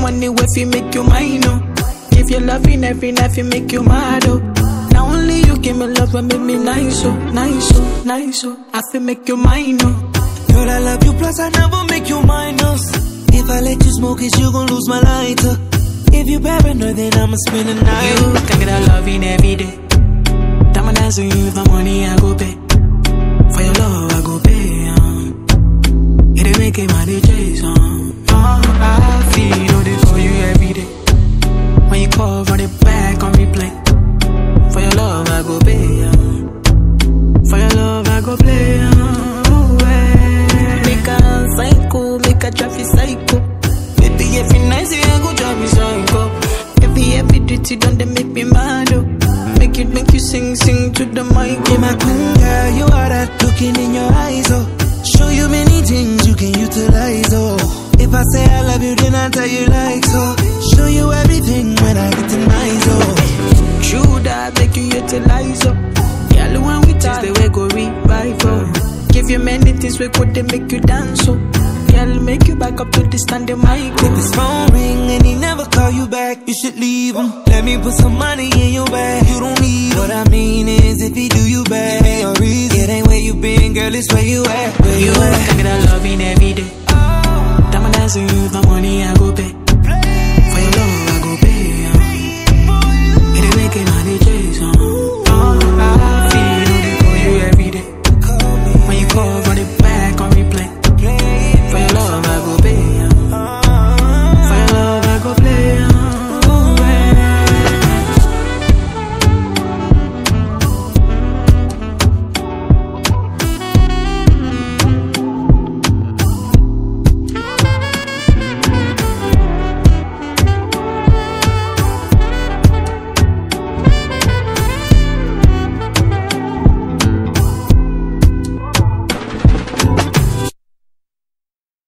money if you make you mine, oh. Give your loving every night, you make you mad, oh. Now only you give me love and make me nice, oh, nice, oh, nice, oh. I feel make you mine, oh. Girl, I love you, plus I never make you minus. If I let you smoke it, you gon' lose my lighter. If you paranoid, then I'ma spend the night. You can get a loving every day. Diamond dance with you, the money I go pay. For your love, I go pay, it ain't making my DJs, I feel all this for you every day. When you call, run it back on replay. For your love, I go pay, for your love, I go play, Make a psycho, make a traffic psycho. Baby, every night, say I go drive me psycho. Every duty done, they make me mad, oh. Make you sing to the mic. Yeah, my queen girl, you are that looking in your eyes, oh. Show you many things you can utilize, oh. If I say I love you, then I tell you like so. Show you everything when I get to nice, oh. True that make you utilize, oh. Yeah, when we taste the way go revive, oh. Give you many things we could they make you dance, oh. Yeah, make you back up to the standing mic, oh. If his phone ring and he never call you back, you should leave him. Let me put some money in your bag, you don't need him. What I mean is if he do you bad, ain't no reason. It ain't where you been, girl, it's where you at. Where you at? Can get a loving every day. Diamond dance with you, the money I go pay.